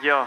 Yo.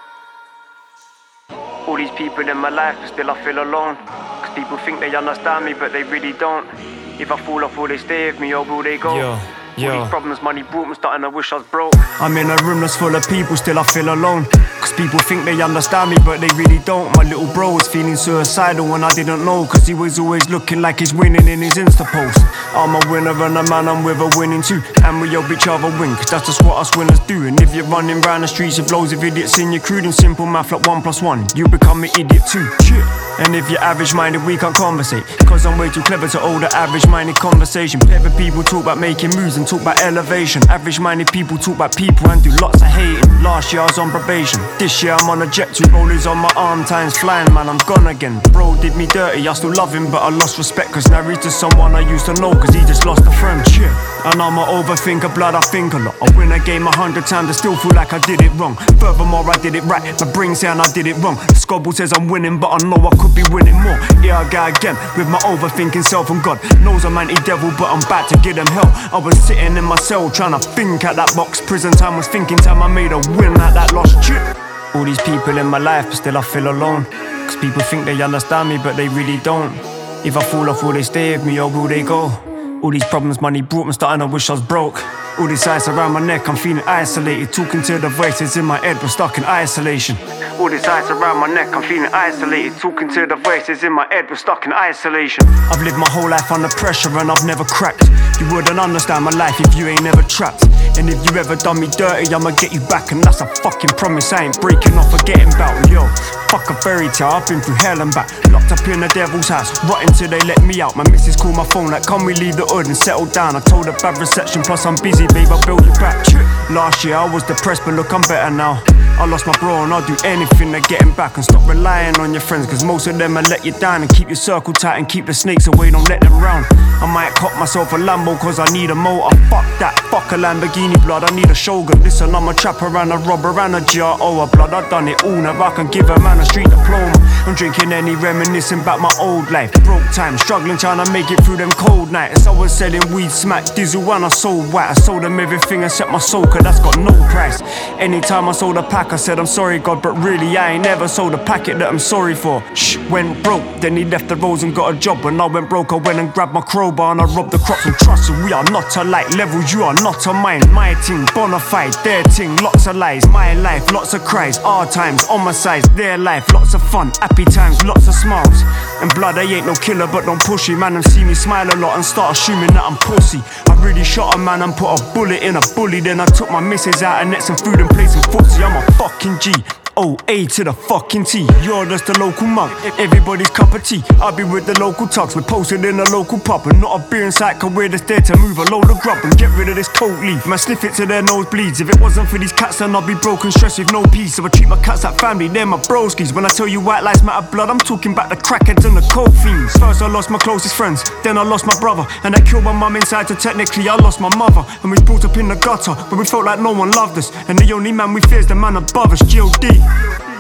All these people in my life, but still I feel alone. Cause people think they understand me, but they really don't. If I fall off, will they stay with me or will they go? Yo. All these problems money brought me, starting to wish I was broke. I'm in a room that's full of people, still I feel alone. Cause people think they understand me, but they really don't. My little bro was feeling suicidal when I didn't know. Cause he was always looking like he's winning in his Insta post. I'm a winner and a man, I'm with a winning too. And we help each other win, cause that's just what us winners do. And if you're running round the streets with loads of idiots in your crew, then simple math like 1 + 1, you become an idiot too. And if you're average-minded, we can't conversate. Cause I'm way too clever to hold an average-minded conversation. Clever people talk about making moves and talk about elevation. Average-minded people talk about people and do lots of hating. Last year I was on probation, this year I'm on a jet. 2 rollers on my arm, time's flying, man, I'm gone again. Bro did me dirty, I still love him, but I lost respect. Cause now he's just someone I used to know, cause he just lost a friend. And I'm an overthinker, blood, I think a lot. I win a game 100 times, I still feel like I did it wrong. Furthermore, I did it right, my brain saying I did it wrong. The Scobble says I'm winning, but I know I could be winning more. Here I go again, with my overthinking self, and God knows I'm anti-devil, but I'm about to give them hell. I was sitting in my cell, trying to think at that box. Prison time was thinking time, I made a win at that lost chip. All these people in my life, but still I feel alone. Cause people think they understand me, but they really don't. If I fall off, will they stay with me or will they go? All these problems money brought me, starting to wish I was broke. All this ice around my neck, I'm feeling isolated. Talking to the voices in my head, but stuck in isolation. All this ice around my neck, I'm feeling isolated. Talking to the voices in my head, but stuck in isolation. I've lived my whole life under pressure and I've never cracked. You wouldn't understand my life if you ain't never trapped. And if you ever done me dirty, I'ma get you back. And that's a fucking promise, I ain't breaking off or getting bout. Yo, fuck a fairy tale, I've been through hell and back. Locked up in the devil's house, rotting till they let me out. My missus called my phone like, can we leave the hood and settle down? I told her bad reception, plus I'm busy, babe, I'll build you back. Last year I was depressed, but look, I'm better now. I lost my bro and I'll do anything to get him back. And stop relying on your friends, cause most of them will let you down. And keep your circle tight and keep the snakes away, don't let them round. I might cop myself a Lambo cause I need a motor. Fuck that, fuck a Lamborghini, blood, I need a Shogun. Listen, I'm a trapper and a robber and a GRO. Blood, I done it all, now I can give a man a street diploma. I'm drinking any, reminiscing about my old life. Broke time, struggling trying to make it through them cold nights. I was selling weed, smack, diesel and I sold white. I sold them everything except my soul, cause that's got no price. Anytime I sold a pack, I said I'm sorry God, but really I ain't never sold a packet that I'm sorry for. Went broke, then he left the roads and got a job. When I went broke, I went and grabbed my crowbar and I robbed the crops. And trust you, we are not alike, levels you are not on mine. My team, bona fide, their team, lots of lies. My life, lots of cries, our times, homicides. Their life, lots of fun, happy times, lots of smiles. And blood, I ain't no killer, but don't push it. Man, them see me smile a lot and start assuming that I'm pussy. I really shot a man and put a bullet in a bully. Then I took my missus out and ate some food and played some footsie. I'm a fucking G. Oh, A to the fucking T. You're just the local mug, everybody's cup of tea. I'll be with the local tugs, we're posted in a local pub. And not a beer in sight, cause we're just there to move a load of grub and get rid of this cold leaf. Man, sniff it till their nose bleeds. If it wasn't for these cats, then I'd be broken, stressed with no peace. So I treat my cats like family, they're my broskies. When I tell you white lives matter blood, I'm talking about the crackheads and the cold fiends. First I lost my closest friends, then I lost my brother. And I killed my mum inside, so technically I lost my mother. And we was brought up in the gutter, but we felt like no one loved us. And the only man we fear is the man above us, G.O.D.